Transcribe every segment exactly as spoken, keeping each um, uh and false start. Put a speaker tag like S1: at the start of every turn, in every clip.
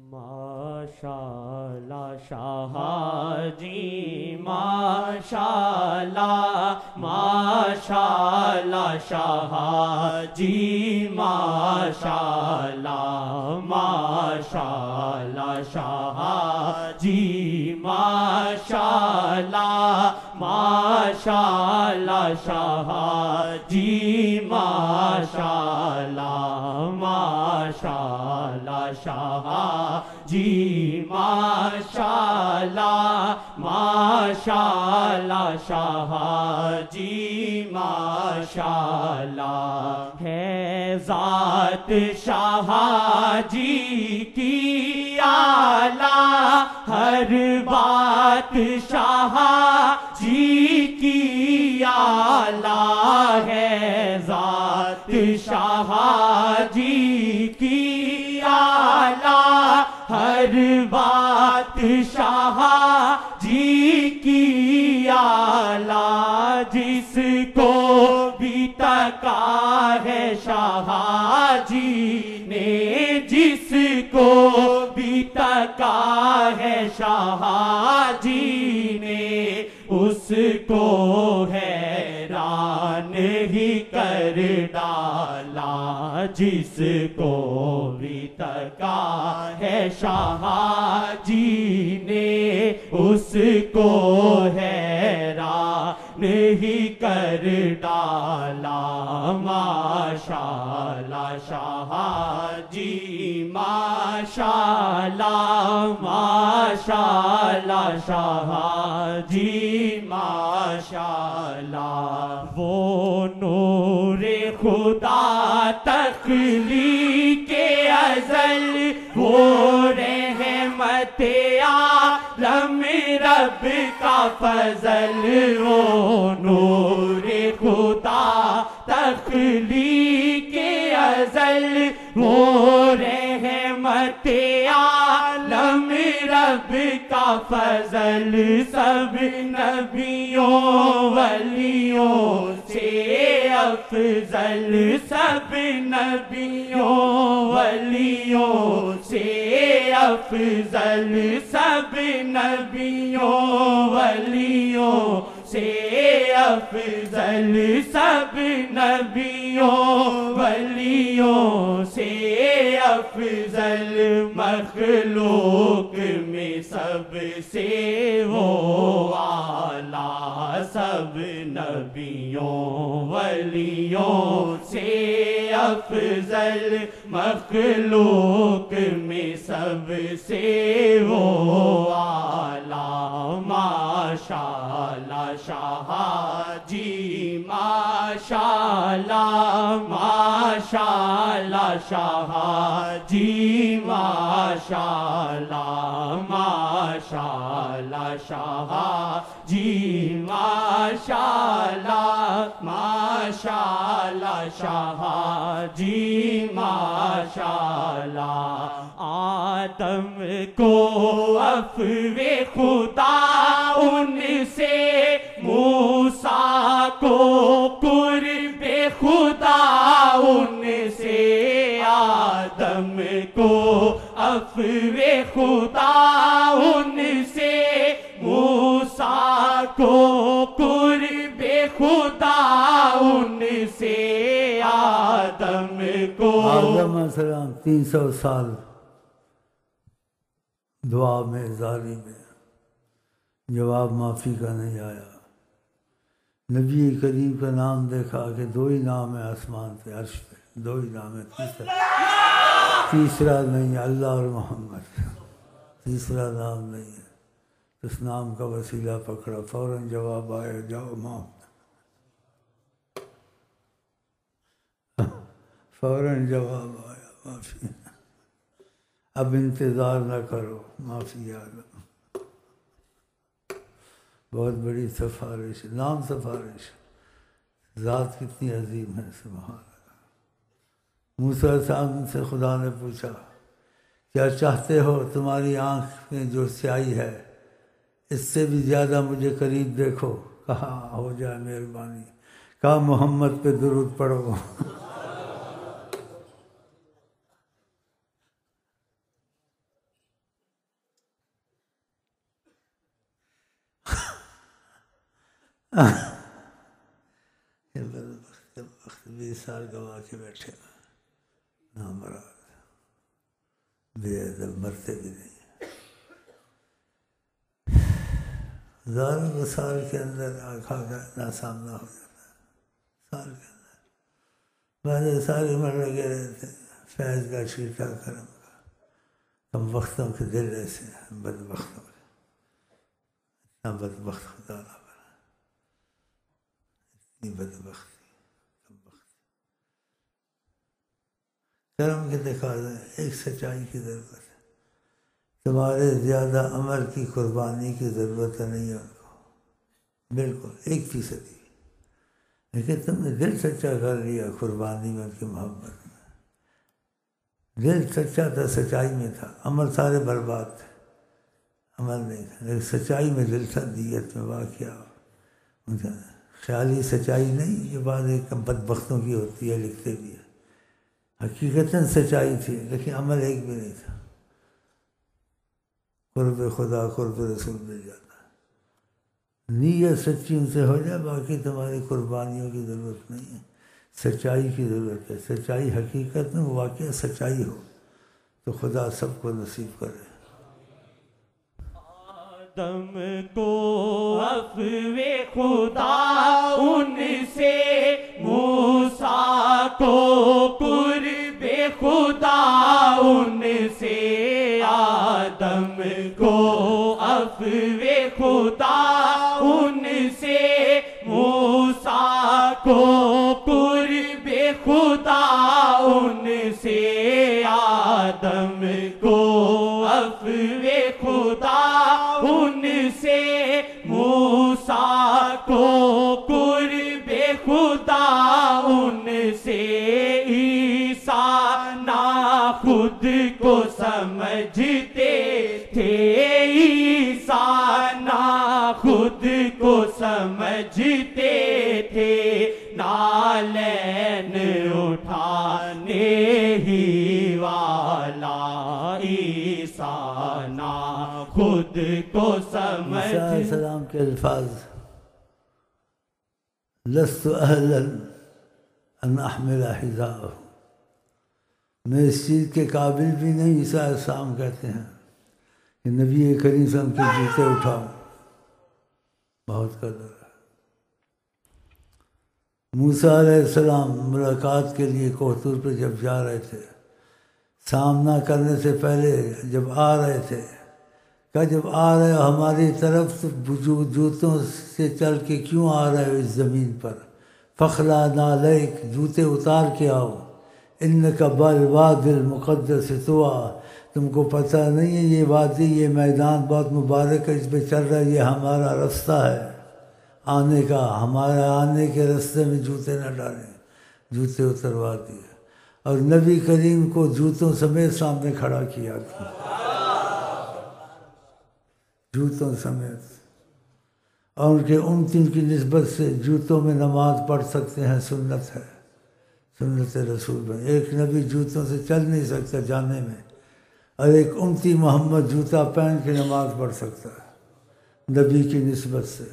S1: ماشاءاللہ شاہ جی ماشاءاللہ ماشاءاللہ شاہ جی ماشاءاللہ ماشاءاللہ شاہ جی ماشاءاللہ ماشاءاللہ شاہ جی ماشاءاللہ ماشاءاللہ شاہ جی ماشاءاللہ ماشاءاللہ شاہ جی ماشاءاللہ ہے ذات شاہ جی کی اعلیٰ ہر بات شاہ جی کی اعلیٰ ہے ذات شاہ جی کی اعلیٰ ہر بات شاہ جی کی اعلیٰ جس کو بھی تکا ہے شاہ جی نے جس کو بھی تکا ہے شاہ جی نے اس کو حیران ہی کر ڈالا جس کو بھی تکا ہے شاہ جی نے اس کو حیران ہی کر ڈالا ماشاءاللہ شاہ جی ماشاءاللہ ماشاءاللہ شاہ جی ماشاءاللہ وہ نور خدا تخلیق ازل وہ رحمت عالم رب کا فضل وہ نور خدا تخلیق ازل وہ رحمت عالم رب کا فضل سب نبیوں ولیوں سے افضل سب نبیوں ولیوں سے افضل سب نبیوں ولیوں سے افضل سب نبیوں ولیوں سے افضل مخلوق میں سب سے وہ اعلیٰ سب نبیوں ولیوں سے افضل مخلوق میں سب سے وہ اعلیٰ ماشاءاللہ شاہ جی ماشاءاللہ ماشاءاللہ شاہ جی ماشاءاللہ ماشاءاللہ شاہ جی ماشاءاللہ ماشاءاللہ شاہ جی ماشاءاللہ آدم کو عفو خدا ان سے موسیٰ کو قرب خدا ان سے آدم کو عفو خدا ان سے موسیٰ کو قرب خدا ان سے آدم کو
S2: آدم علیہ السلام تین سو سال دعا میں زاری میں جواب معافی کا نہیں آیا. نبی کریم کا نام دیکھا کہ دو ہی نام ہے آسمان پہ عرش پہ دو ہی نام ہے تیسرا تیسرا نہیں ہے اللہ اور محمد تیسرا نام نہیں ہے. اس نام کا وسیلہ پکڑا فوراً جواب آیا جاؤ معاف فوراً جواب آیا معافی اب انتظار نہ کرو معافی آگا. بہت بڑی سفارش نام سفارش ذات کتنی عظیم ہے سبحان اللہ. موسیٰ علیہ السلام سے خدا نے پوچھا کیا چاہتے ہو تمہاری آنکھ میں جو سیاہی ہے اس سے بھی زیادہ مجھے قریب دیکھو. کہا ہو جائے مہربانی. کہا محمد پہ درود پڑھو. وقت بیس سال گوا کے بیٹھے نامراد بے ادب مرتے بھی نہیں. ہزاروں سال کے اندر آنکھوں کا نا سامنا ہو جاتا ہے. سال کے اندر بعد ساری عمر لگے رہتے فیض کا چھیٹا کرم کا. ہم وقتوں کے دل ایسے ہیں بد وقتوں کے. اتنا بد وقت خدا نہ بنا. اتنی بد وقتی کم وقت. کرم کے دکھا دیں ایک سچائی کی ضرورت ہے. تمہارے زیادہ عمل کی قربانی کی ضرورت نہیں ہے ان کو بالکل ایک فیصدی. لیکن تم نے دل سچا کر لیا قربانی میں ان کی محبت میں. دل سچا تھا سچائی میں تھا. عمل سارے برباد تھے عمل نہیں تھا لیکن سچائی میں دل تھا نیت میں واقعہ. خیالی سچائی نہیں یہ بات ایک بدبختوں کی ہوتی ہے لکھتے بھی ہے. حقیقتاً سچائی تھی لیکن عمل ایک بھی نہیں تھا. قرب خدا قرب رسول مل جاتا ہے. نیت سچی ان سے ہو جائے باقی تمہاری قربانیوں کی ضرورت نہیں ہے. سچائی کی ضرورت ہے. سچائی حقیقت میں واقعہ سچائی ہو تو خدا سب کو نصیب کرے.
S1: آدم کو عفو خدا ان سے موسیٰ کو قرب خدا ان سے. آدم کو عفو خدا ان سے موسیٰ کو قرب خدا ان سے. آدم کو عفو خدا ان سے موسیٰ کو قرب خدا ان سے. عیسیٰ نہ خود کو سمجھتے تھے. عیسیٰ نہ خود کو سمجھتے تھے. نالین اٹھانے ہی والا عیسیٰ نہ خود کو سمجھ.
S2: عیسیٰ علیہ السلام کے الفاظ لست اہلا ان احمل حذاءہ. میں اس چیز کے قابل بھی نہیں. عیسیٰ علیہ السلام کہتے ہیں کہ نبی کریم صلی اللہ علیہ وسلم کے جوتے اٹھاؤں. بہت قدر ہے. موسیٰ علیہ السلام ملاقات کے لیے کوہ طور پہ جب جا رہے تھے سامنا کرنے سے پہلے جب آ رہے تھے کہ جب آ رہے ہو ہماری طرف تو جوتوں سے چل کے کیوں آ رہے ہو اس زمین پر. فخلا نالیک جوتے اتار کے آؤ. انکا بالواد المقدس طوا. تم کو پتہ نہیں ہے یہ وادی یہ میدان بہت مبارک ہے اس پہ چل رہا ہے. یہ ہمارا رستہ ہے آنے کا. ہمارے آنے کے رستے میں جوتے نہ ڈالیں. جوتے اتروا دیے اور نبی کریم کو جوتوں سمیت سامنے کھڑا کیا تھا. جوتوں سمیت. اور ان کے امتن کی نسبت سے جوتوں میں نماز پڑھ سکتے ہیں. سنت ہے سنت رسول میں. ایک نبی جوتوں سے چل نہیں سکتا جانے میں اور ایک امتی محمد جوتا پہن کے نماز پڑھ سکتا ہے نبی کی نسبت سے.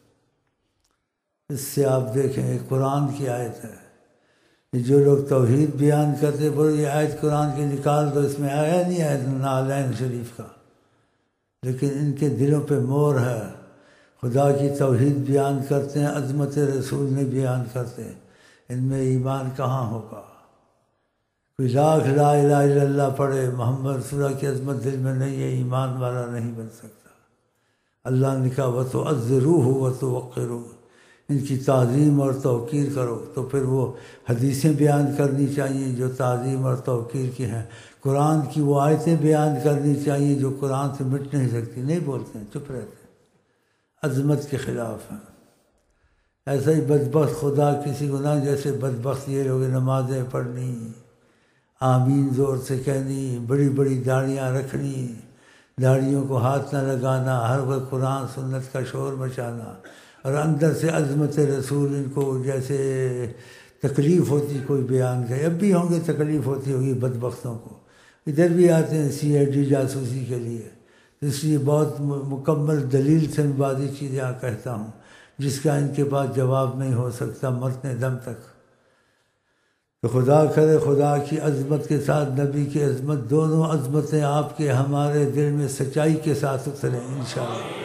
S2: اس سے آپ دیکھیں ایک قرآن کی آیت ہے. یہ جو لوگ توحید بیان کرتے بولے یہ آیت قرآن کی نکال دو اس میں آیا نہیں آیت نالین شریف کا. لیکن ان کے دلوں پہ مور ہے. خدا کی توحید بیان کرتے ہیں عظمت رسول نے بیان کرتے ہیں. ان میں ایمان کہاں ہوگا. کوئی لاکھ لا الہ الا اللہ پڑھے محمد رسول اللہ کی عظمت دل میں نہیں ہے ایمان والا نہیں بن سکتا. اللہ نے کہا وَتُعَذِّرُوهُ وَتُوَقِّرُوهُ. ان کی تعظیم اور توقیر کرو. تو پھر وہ حدیثیں بیان کرنی چاہیے جو تعظیم اور توقیر کی ہیں. قرآن کی وہ آیتیں بیان کرنی چاہیے جو قرآن سے مٹ نہیں سکتی. نہیں بولتے ہیں چپ رہتے ہیں. عظمت کے خلاف ہیں. ایسا ہی بدبخت خدا کسی کو نہ جیسے بدبخت یہ لوگ نمازیں پڑھنی آمین زور سے کہنی بڑی بڑی داڑیاں رکھنی داڑیوں کو ہاتھ نہ لگانا ہر وقت قرآن سنت کا شور مچانا اور اندر سے عظمت رسول ان کو جیسے تکلیف ہوتی کوئی بیان کرے. اب بھی ہوں گے تکلیف ہوتی ہوگی بدبختوں کو. ادھر بھی آتے ہیں سی آئی ڈی جاسوسی کے لیے. اس لیے بہت مکمل دلیل سے میں بعض چیزیں کہتا ہوں. جس کا ان کے پاس جواب نہیں ہو سکتا مرنے دم تک۔ تو خدا کرے خدا کی عظمت کے ساتھ نبی کی عظمت، دونوں عظمتیں آپ کے ہمارے دل میں سچائی کے ساتھ اتریں انشاءاللہ۔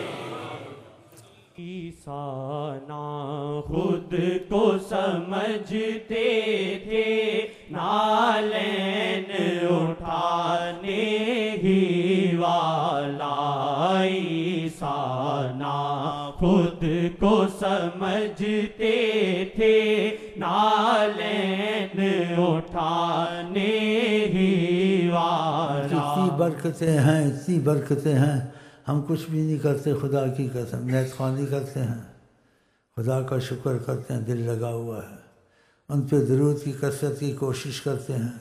S1: عیسیٰ خود کو سمجھتے تھے، نالین اٹھانے ہی والا۔ عیسیٰ خود کو سمجھتے تھے، نالین اٹھانے ہی والا۔
S2: اتنی برکتیں ہیں، اتنی برکتیں ہیں، ہم کچھ بھی نہیں کرتے، خدا کی قسم نیت خوانی کرتے ہیں، خدا کا شکر کرتے ہیں، دل لگا ہوا ہے، ان پہ درود کی کثرت کی کوشش کرتے ہیں،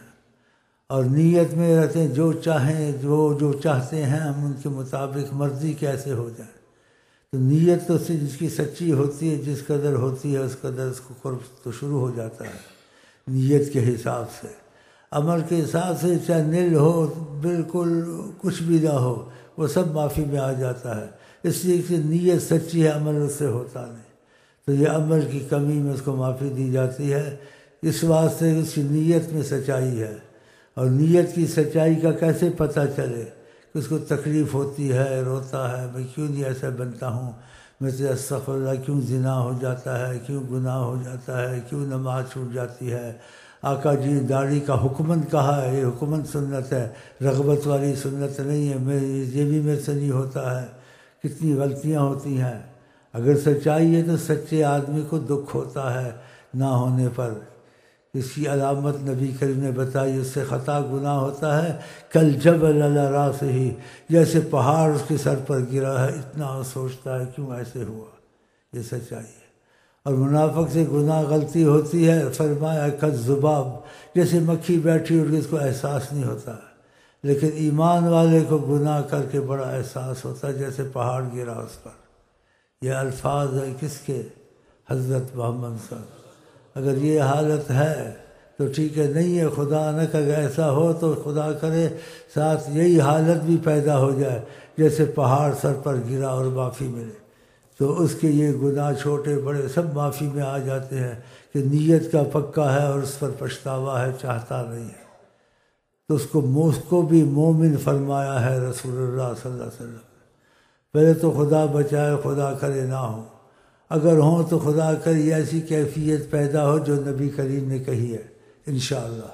S2: اور نیت میں رہتے ہیں جو چاہیں، جو جو چاہتے ہیں ہم ان کے مطابق مرضی کیسے ہو جائے۔ تو نیت تو سے جس کی سچی ہوتی ہے، جس قدر ہوتی ہے اس قدر اس کو قرب تو شروع ہو جاتا ہے نیت کے حساب سے۔ عمل کے حساب سے چاہے نل ہو، بالکل کچھ بھی نہ ہو، وہ سب معافی میں آ جاتا ہے، اس لیے کہ نیت سچی ہے، عمل اس سے ہوتا نہیں۔ تو یہ عمل کی کمی میں اس کو معافی دی جاتی ہے، اس واسطے اس کی نیت میں سچائی ہے۔ اور نیت کی سچائی کا کیسے پتہ چلے کہ اس کو تکلیف ہوتی ہے، روتا ہے، میں کیوں نہیں ایسا بنتا ہوں، میں سے استغفر اللہ کیوں زنا ہو جاتا ہے، کیوں گناہ ہو جاتا ہے، کیوں نماز چھوٹ جاتی ہے۔ آقا جی داڑھی کا حکمن کہا ہے، یہ حکمن سنت ہے، رغبت والی سنت نہیں ہے، میں یہ بھی میرے سے نہیں ہوتا ہے۔ کتنی غلطیاں ہوتی ہیں۔ اگر سچائی ہے تو سچے آدمی کو دکھ ہوتا ہے نہ ہونے پر۔ اس کی علامت نبی کریم نے بتائی، اس سے خطا گناہ ہوتا ہے کل جبل علی راسہ، جیسے پہاڑ اس کے سر پر گرا ہے، اتنا وہ سوچتا ہے کیوں ایسے ہوا۔ یہ سچائی ہے۔ اور منافق سے گناہ غلطی ہوتی ہے، فرمایا کالذباب، جیسے مکھی بیٹھی اور اس کو احساس نہیں ہوتا، لیکن ایمان والے کو گناہ کر کے بڑا احساس ہوتا ہے، جیسے پہاڑ گرا اس پر۔ یہ الفاظ ہے کس کے؟ حضرت محمد صلی اللہ علیہ وسلم۔ اگر یہ حالت ہے تو ٹھیک ہے، نہیں ہے خدا نہ کہ اگر ایسا ہو تو خدا کرے ساتھ یہی حالت بھی پیدا ہو جائے جیسے پہاڑ سر پر گرا اور معافی ملے، تو اس کے یہ گناہ چھوٹے بڑے سب معافی میں آ جاتے ہیں کہ نیت کا پکا ہے اور اس پر پچھتاوا ہے، چاہتا نہیں ہے۔ تو اس کو اس کو بھی مومن فرمایا ہے رسول اللہ صلی اللہ علیہ وسلم۔ پہلے تو خدا بچائے، خدا کرے نہ ہو، اگر ہوں تو خدا کرے ایسی کیفیت پیدا ہو جو نبی کریم نے کہی ہے انشاءاللہ۔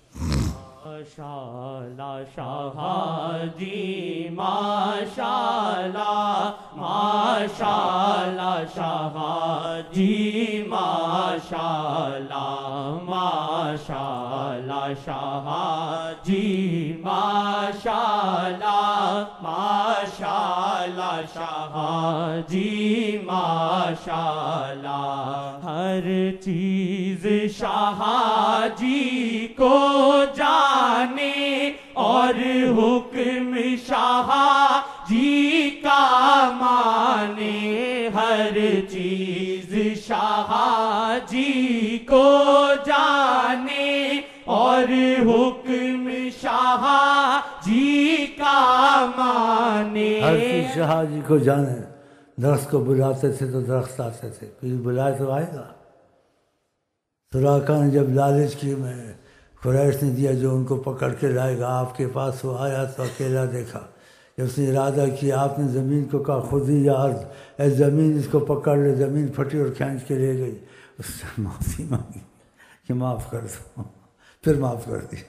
S1: ماشاءاللہ شاہ جی ماشاءاللہ، ماشاءاللہ شاہ جی ماشاءاللہ، ماشاءاللہ شاہ جی ماشاءاللہ، ماشاءاللہ شاہ جی ماشاءاللہ۔ ہر چیز شاہ جی کو جانے اور حکم شاہ جی کا مانے، ہر چیز شاہ جی کو جانے اور حکم شاہ جی کا مانے۔
S2: ہر چیز شاہ جی کو جانے، درخت کو بلاتے تھے تو درخت آتے تھے، پھر بلائے تو آئے گا۔ سراقہ نے جب لالچ کی، میں قریش نے دیا جو ان کو پکڑ کے لائے گا آپ کے پاس، وہ آیا تو اکیلا دیکھا۔ جب اس نے ارادہ کیا، آپ نے زمین کو کہا خود ہی یا ارض، اے زمین اس کو پکڑ لے، زمین پھٹی اور کھینچ کے لے گئی۔ اس سے معافی مانگی کہ معاف کر دو، پھر معاف کر دی۔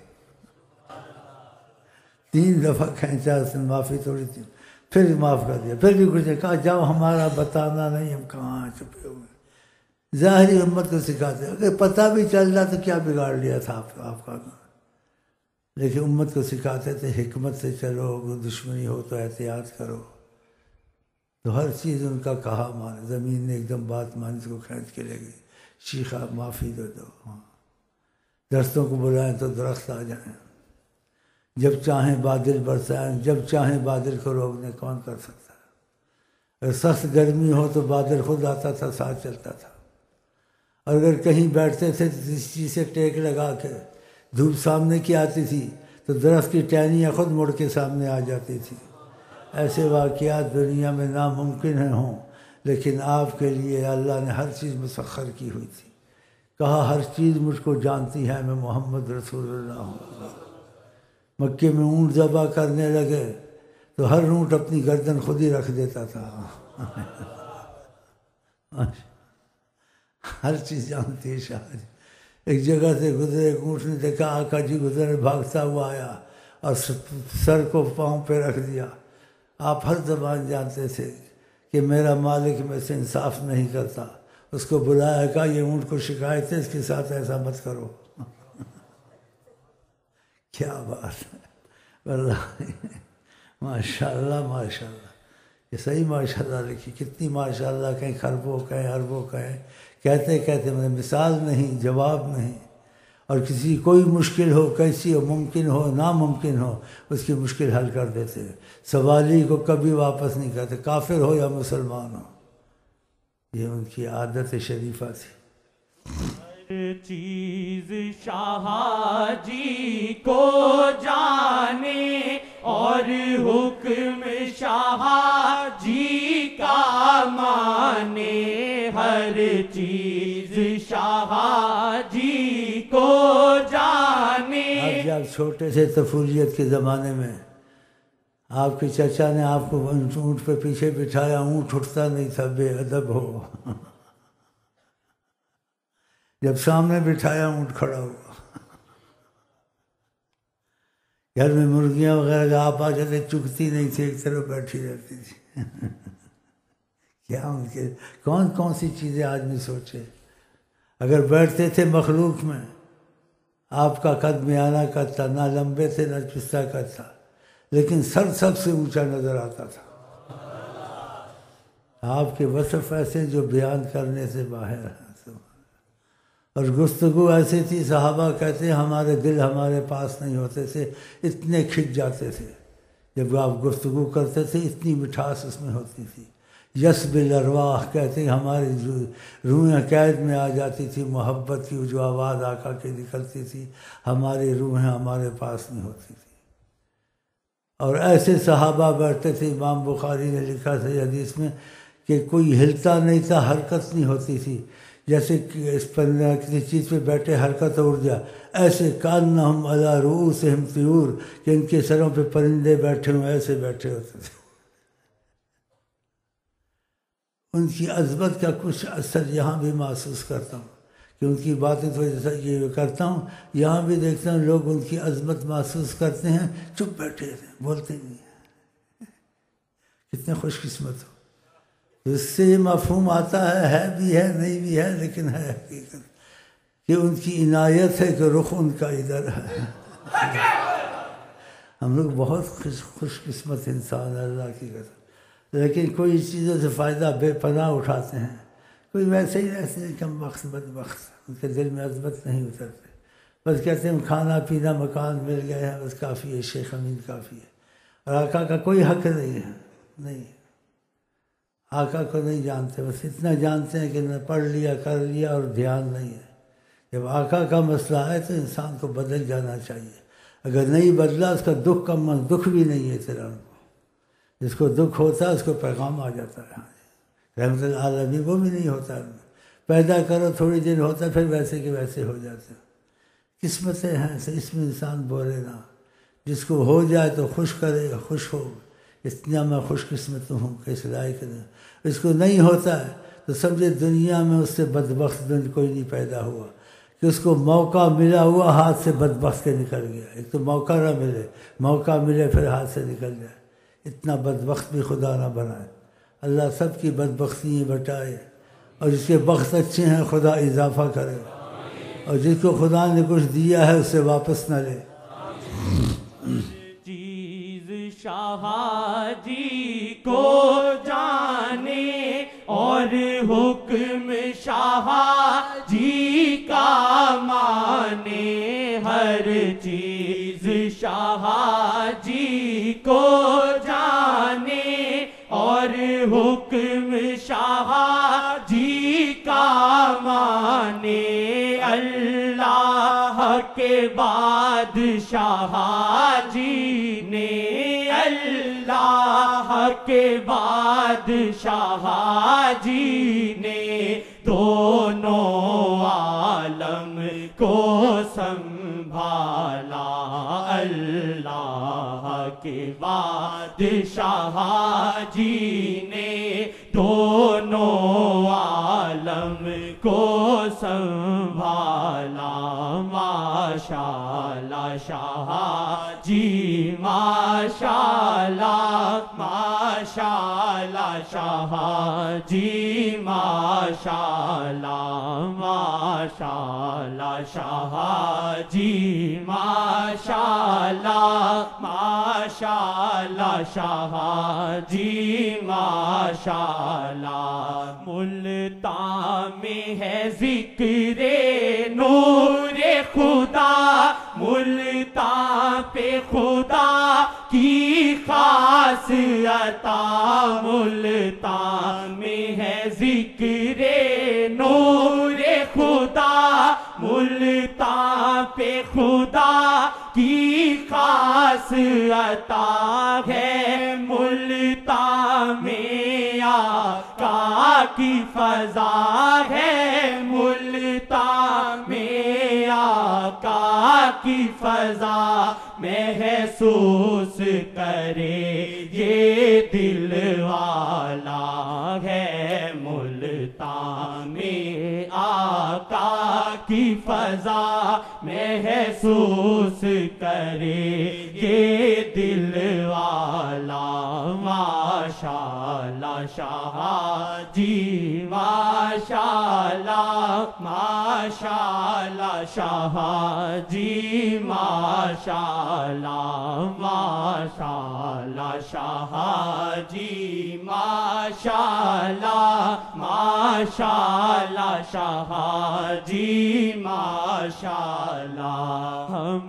S2: تین دفعہ کھینچا اس نے، معافی تھوڑی تھی، پھر معاف کر دیا، پھر بھی کچھ نے کہا جب ہمارا بتانا نہیں، ہم کہاں چھپے ہوئے۔ ظاہری امت کو سکھاتے، اگر پتہ بھی چل رہا تو کیا بگاڑ لیا تھا آپ آپ کا، لیکن امت کو سکھاتے تھے حکمت سے چلو، دشمنی ہو تو احتیاط کرو۔ تو ہر چیز ان کا کہا مانے، زمین نے ایک دم بات مانی، اس کو کھینچ کے لے گئی، شیخہ معافی دے دو۔ درختوں کو بلائیں تو درخت آ جائیں، جب چاہیں بادل برسائیں، جب چاہیں بادل کو روکنے کون کر سکتا ہے؟ اگر سخت گرمی ہو تو بادل خود آتا تھا، ساتھ چلتا تھا۔ اور اگر کہیں بیٹھتے تھے تو کسی چیز سے ٹیک لگا کے دھوپ سامنے کی آتی تھی تو درخت کی ٹہنیاں خود مڑ کے سامنے آ جاتی تھی۔ ایسے واقعات دنیا میں ناممکن ہیں ہوں، لیکن آپ کے لیے اللہ نے ہر چیز مسخر کی ہوئی تھی. کہا ہر چیز مجھ کو جانتی ہے، میں محمد رسول اللہ ہوں. مکے میں اونٹ ذبح کرنے لگے تو ہر اونٹ اپنی گردن خود ہی رکھ دیتا تھا. ہر چیز جانتی ہے شاہ. ایک جگہ سے گزرے، ایک اونٹ نے دیکھا آقا جی گزرے، بھاگتا ہوا آیا اور سر کو پاؤں پہ رکھ دیا. آپ ہر زبان جانتے تھے کہ میرا مالک میں سے انصاف نہیں کرتا. اس کو بلایا، کہا یہ اونٹ کو شکایت ہے، اس کے ساتھ ایسا مت کرو. کیا بات ہے واللہ، ماشاء اللہ ماشاء اللہ. یہ صحیح ماشاء اللہ لکھی، کتنی ماشاء اللہ کہیں خربوں کہیں اربوں کہیں، کہتے کہتے مجھے مثال نہیں، جواب نہیں. اور کسی کوئی مشکل ہو، کیسی ہو، ممکن ہو ناممکن ہو، اس کی مشکل حل کر دیتے. سوالی کو کبھی واپس نہیں کرتے، کافر ہو یا مسلمان ہو. یہ ان کی عادت شریفہ تھی.
S1: ہر چیز شاہ جی کو جانے اور حکم شاہ جی کا مانے. ہر چیز شاہ جی کو جانے.
S2: آپ جب چھوٹے سے طفولیت کے زمانے میں آپ کے چچا نے آپ کو اونٹ پہ پیچھے بٹھایا، اونٹ اٹھتا نہیں تھا، بے ادب ہو. جب سامنے بٹھایا اونٹ کھڑا ہوا. گھر میں مرغیاں وغیرہ آپ آ جاتے، چگتی نہیں تھی، ایک طرف بیٹھی رہتی تھی. کیا ان کے کون کون سی چیزیں آدمی سوچے. اگر بیٹھتے تھے مخلوق میں، آپ کا قد میانہ قد تھا، نہ لمبے تھے نہ پستہ قد تھا، لیکن سر سب سے اونچا نظر آتا تھا. آپ کے وصف ایسے جو بیان کرنے سے باہر ہیں. اور گفتگو ایسی تھی، صحابہ کہتے ہیں ہمارے دل ہمارے پاس نہیں ہوتے تھے، اتنے کھنچ جاتے تھے. جب آپ گفتگو کرتے تھے اتنی مٹھاس اس میں ہوتی تھی. یس بالارواح کہتے ہیں ہماری روحیں قید میں آ جاتی تھی. محبت کی جو آواز آقا کے نکلتی تھی، ہماری روحیں ہمارے پاس نہیں ہوتی تھی. اور ایسے صحابہ بیٹھتے تھے، امام بخاری نے لکھا تھا حدیث میں کہ کوئی ہلتا نہیں تھا، حرکت نہیں ہوتی تھی. جیسے کہ اس پر کسی چیز پہ بیٹھے حرکت اڑ جا، ایسے کانہم علی رؤوسہم طیور، کہ ان کے سروں پہ پرندے بیٹھے ہوں، ایسے بیٹھے ہوتے تھے. ان کی عظمت کا کچھ اثر یہاں بھی محسوس کرتا ہوں کہ ان کی باتیں تو جیسا یہ کرتا ہوں، یہاں بھی دیکھتا ہوں لوگ ان کی عظمت محسوس کرتے ہیں، چپ بیٹھے ہیں، بولتے نہیں. کتنے خوش قسمت ہو. اس سے یہ مفہوم آتا ہے ہے بھی ہے نہیں بھی ہے، لیکن ہے حقیقت کہ ان کی عنایت ہے کہ رخ ان کا ادھر ہے. ہم لوگ بہت خوش خوش قسمت انسان اللہ کی قسم. لیکن کوئی چیزوں سے فائدہ بے پناہ اٹھاتے ہیں. کوئی ویسے ہی رہتے ہیں کم وقت بدبخت، ان کے دل میں عظمت نہیں اترتے. بس کہتے ہیں کھانا پینا مکان مل گئے ہیں، بس کافی ہے، شیخ امین کافی ہے. اور آقا کا کوئی حق نہیں ہے. نہیں، آقا کو نہیں جانتے، بس اتنا جانتے ہیں کہ نہ پڑھ لیا کر لیا اور دھیان نہیں ہے. جب آقا کا مسئلہ ہے تو انسان کو بدل جانا چاہیے. اگر نہیں بدلا، اس کا دکھ کم من دکھ بھی نہیں ہے تیرا. ان کو جس کو دکھ ہوتا ہے اس کو پیغام آ جاتا ہے. رحمت العالمین وہ بھی نہیں ہوتا. پیدا کرو تھوڑی دیر ہوتا ہے، پھر ویسے کہ ویسے ہو جاتے. قسمتیں ہیں، اس میں انسان بولے نہ. جس کو ہو جائے تو خوش کرے، خوش ہو، اتنا میں خوش قسمت ہوں کہ اس لائق نہیں. اس کو نہیں ہوتا ہے تو سمجھے دنیا میں اس سے بدبخت دن کوئی نہیں پیدا ہوا، کہ اس کو موقع ملا ہوا ہاتھ سے بدبخت کے نکل گیا. ایک تو موقع نہ ملے، موقع ملے پھر ہاتھ سے نکل جائے. اتنا بدبخت بھی خدا نہ بنائے. اللہ سب کی بدبختیاں بٹائے، اور جس کے بخت اچھے ہیں خدا اضافہ کرے، اور جس کو خدا نے کچھ دیا ہے اس سے واپس نہ لے.
S1: شاہ جی کو جانے اور حکم شاہ جی کا مانے. ہر چیز شاہ جی کو جانے اور حکم شاہ جی کا مانے. اللہ کے بادشاہ جی نے اللہ اللہ کے بادشاہ جی نے دونوں عالم کو سنبھالا، اللہ کے بادشاہ جی نے دونوں عالم کو سنبھالا، ماشاءاللہ شاہ جی ماشاءاللہ، ماشاءاللہ شاہ جی ماشاءاللہ، ماشاءاللہ شاہ جی ماشاءاللہ، ماشاءاللہ شاہ جی ماشاءاللہ۔ ملتان میں ہے ذکر نور خدا، ملتان پہ خدا کی خاص عطا، ملتان میں ہے ذکر نور خدا، ملتان پہ خدا کی خاص عطا ہے، ملتان میں آقا کی فضا ہے، ملتان میں آقا کی فضا محسوس کرے یہ دل والا ہے، ملتان میں آقا کی فضا محسوس کرے یہ دل والا، ماشاءاللہ شاہ جی ماشاءاللہ، ماشاءاللہ شاہ جی ماشاءاللہ، ماشاءاللہ شاہ جی ماشاءاللہ، ماشاءاللہ شاہ جی ماشاءاللہ۔ ہم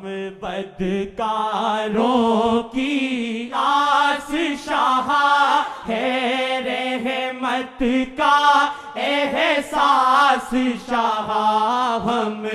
S1: بدکاروں کی آس شاہ ہے رحمت کا احساس شاہ، ہم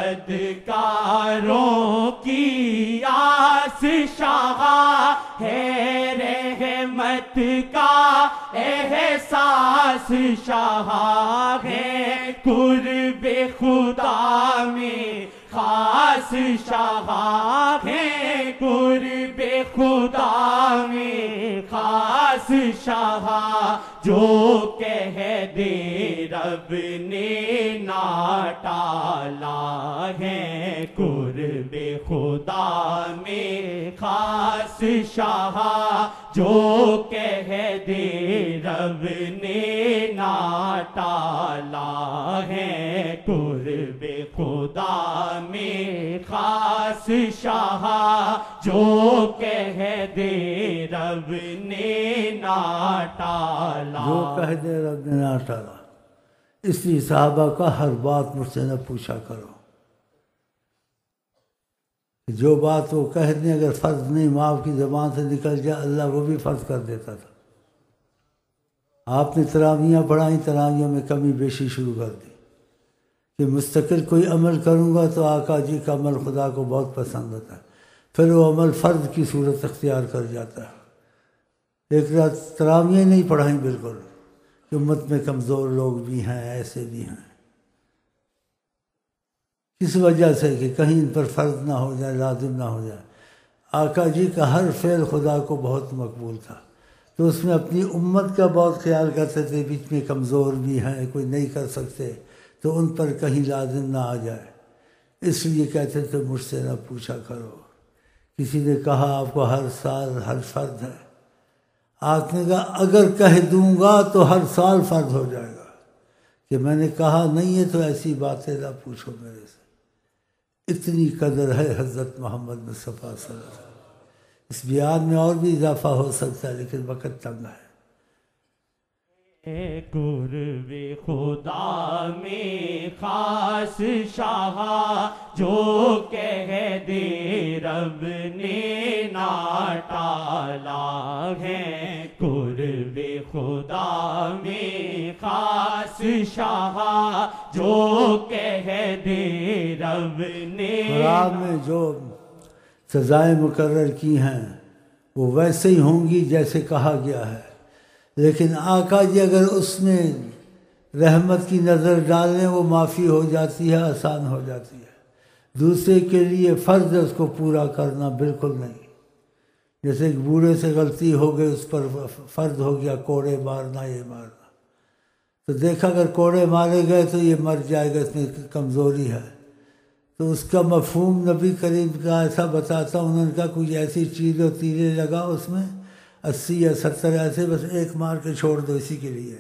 S1: بدکاروں کی آس شاہ ہے رحمت کا احساس شاہ ہے، قرب خدا میں خاص شاہ ہے، قرب خدا میں خاص شاہ، جو کہہ دے رب نے نہ ٹالا ہے، قرب خدا میں خاص شاہ، جو کہہ دے رب نے نہ ٹالا ہے، قرب خدا میں خاص شاہ، جو کہہ دے رب نے نہ ٹالا،
S2: جو کہہ دے رب نے نہ ٹالا۔ اس لیے صحابہ کا ہر بات مجھ سے نہ پوچھا کرو، جو بات وہ کہہ دیں اگر فرض نہیں معاف کی زبان سے نکل جائے اللہ وہ بھی فرض کر دیتا تھا۔ آپ نے تراویحاں پڑھائیں، تراویحوں میں کمی بیشی شروع کر دی کہ مستقل کوئی عمل کروں گا تو آقا جی کا عمل خدا کو بہت پسند ہوتا ہے، پھر وہ عمل فرض کی صورت اختیار کر جاتا ہے۔ ایک رات تراویحیں نہیں پڑھائیں بالکل کہ امت میں کمزور لوگ بھی ہیں، ایسے بھی ہیں، اس وجہ سے کہ کہیں ان پر فرض نہ ہو جائے، لازم نہ ہو جائے۔ آقا جی کا ہر فعل خدا کو بہت مقبول تھا، تو اس میں اپنی امت کا بہت خیال کرتے تھے، بیچ میں کمزور بھی ہیں، کوئی نہیں کر سکتے، تو ان پر کہیں لازم نہ آ جائے، اس لیے کہتے تھے مجھ سے نہ پوچھا کرو۔ کسی نے کہا آپ کو ہر سال ہر فرض ہے، آپ نے کہا اگر کہہ دوں گا تو ہر سال فرض ہو جائے گا، کہ میں نے کہا نہیں ہے تو ایسی باتیں نہ پوچھو میرے سے۔ اتنی قدر ہے حضرت محمد مصطفیٰ صلی اللہ علیہ وسلم۔ اس بیان میں اور بھی اضافہ ہو سکتا ہے لیکن وقت تنگ ہے۔
S1: قرب خدا میں خاص شاہ، جو کہہ دے رب نے نہ ٹالا ہے، قرب خدا میں خاص شاہ، جو کہہ دے رب نے۔
S2: قرآن میں جو سزائیں مقرر کی ہیں وہ ویسے ہی ہوں گی جیسے کہا گیا ہے، لیکن آقا جی اگر اس میں رحمت کی نظر ڈالیں وہ معافی ہو جاتی ہے، آسان ہو جاتی ہے۔ دوسرے کے لیے فرض ہے اس کو پورا کرنا، بالکل نہیں۔ جیسے ایک بوڑھے سے غلطی ہو گئی، اس پر فرض ہو گیا کوڑے مارنا، یہ مارنا، تو دیکھا اگر کوڑے مارے گئے تو یہ مر جائے گا، اس میں کمزوری ہے، تو اس کا مفہوم نبی کریم کا ایسا بتاتا ہوں، انہوں نے کہا کوئی ایسی چیز ہو تیرے لگا اس میں اسی یا ستر ایسے، بس ایک مار کے چھوڑ دو، اسی کے لیے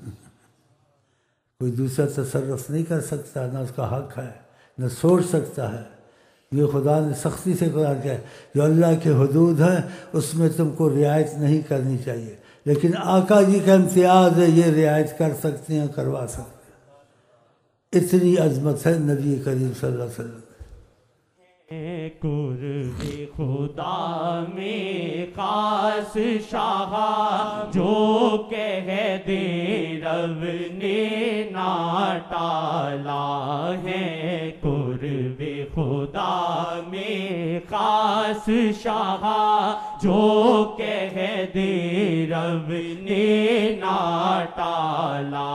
S2: کوئی دوسرا تصرف نہیں کر سکتا، نہ اس کا حق ہے، نہ سوچ سکتا ہے۔ یہ خدا نے سختی سے قرار کیا ہے، جو اللہ کے حدود ہیں اس میں تم کو رعایت نہیں کرنی چاہیے، لیکن آقا جی کا امتیاز ہے، یہ رعایت کر سکتے ہیں، کروا سکتے ہیں۔ اتنی عظمت ہے نبی کریم صلی اللہ علیہ وسلم۔
S1: قرب خدا میں خاص شاہ، جو کہہ دے رب نے نہ ٹالا ہے۔ قرب خدا میں خاص شاہ، جو کہہ دے رب نے نہ ٹالا۔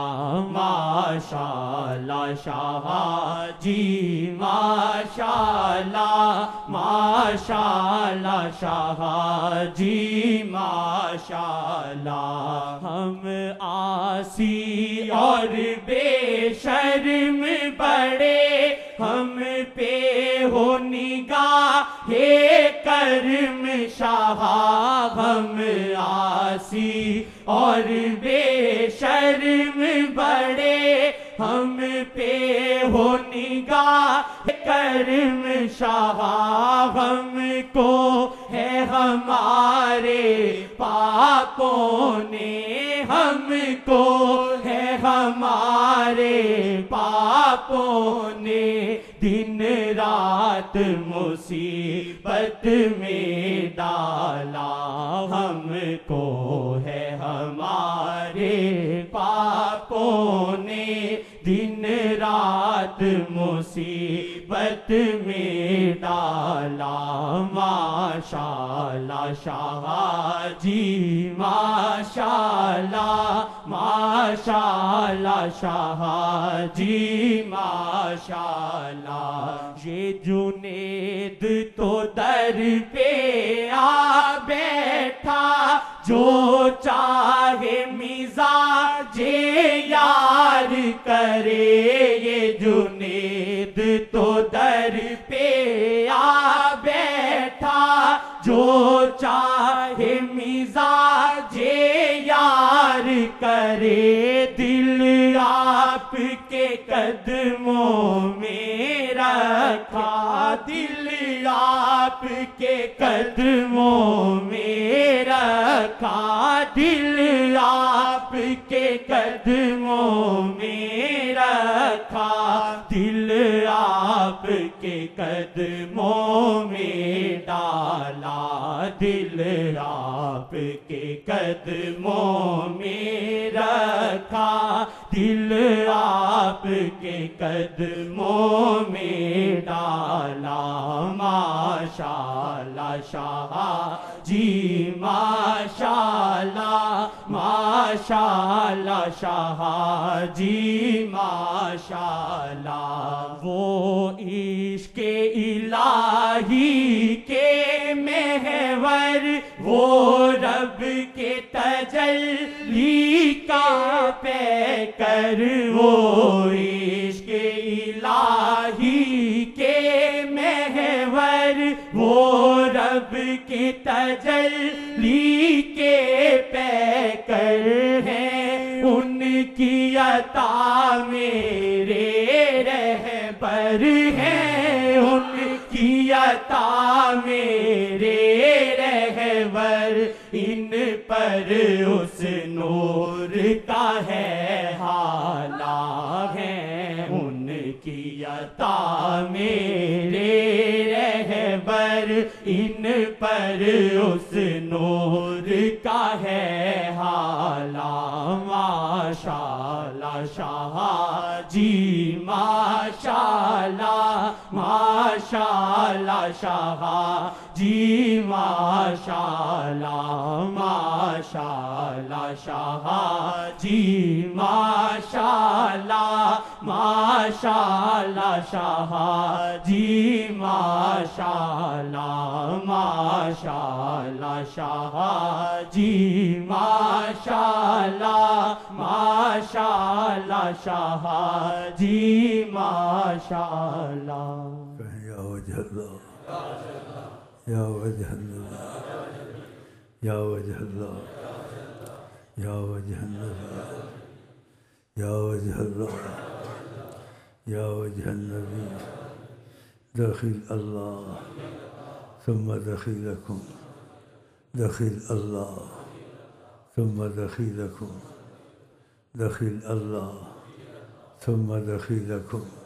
S1: ماشاءاللہ شاہ جی ماشاءاللہ، ماشاءاللہ شاہ جی ماشاءاللہ۔ ہم عاصی اور بے شرم بڑے، ہم پہ ہو نگاہ کرم شاہ۔ ہم عاصی اور بے شرم بڑے، ہم پہ ہو نگاہ کرم شاہ۔ ہم کو ہے ہمارے پاپوں نے، ہم کو ہے ہمارے پاپوں نے دن رات مصیبت میں ڈالا۔ ہم کو ہے ہمارے پاپوں نے دن رات مصیبت میں ڈالا۔ ماشاءاللہ شاہ جی ماشاءاللہ، ماشاءاللہ شاہ جی ماشاءاللہ۔ یہ جنید تو در پہ آ بیٹھا، جو چاہے مزاج یار کرے۔ یہ جنید تو در پہ آ بیٹھا، جو چاہے مزاج یار کرے۔ دل آپ کے قدموں میں رکھا، دل آپ کے قدموں میں رکھا، دل آپ کے قدموں میں رکھا، دل آپ کے قدموں میں ڈالا، دل آپ کے قدموں میں رکھا، دل آپ کے قدموں میں ڈالا۔ ماشاءاللہ شاہ جی ماشاءاللہ، ماشاءاللہ شاہ جی ماشاءاللہ۔ وہ عشق الہی کے محور، وہ رب کے تجلی کا پیکر، وہ عشق الہی کے محور، وہ رب کے تجلی کے پیکر ہیں۔ ان کی عطا میرے رہبر ہیں، ان کی عطا میرے رہبر، ان پر اس نور کا ہے حالہ ہے۔ ان کی عطا میرے رہبر، ان پر اس نور کا ہے حالا ماشاءاللہ شاہ جی ماشاءاللہ ماشاءاللہ شاہ جی ماشاءاللہ ماشاءاللہ شاہ جی ماشاءاللہ ماشاءاللہ شاہ جی ماشاءاللہ ماشاءاللہ شاہ جی ماشاءاللہ ماشاءاللہ شاہ جی ماشاءاللہ
S2: کہیں یا وجہ اللہ یا وجہ اللہ یا وجہ اللہ یا وجہ اللہ یا وجہ اللہ یا وجہ النبی دخیل اللہ ثم دخیلکم دخیل اللہ ثم دخیلکم دخیل اللہ ثم دخیلکم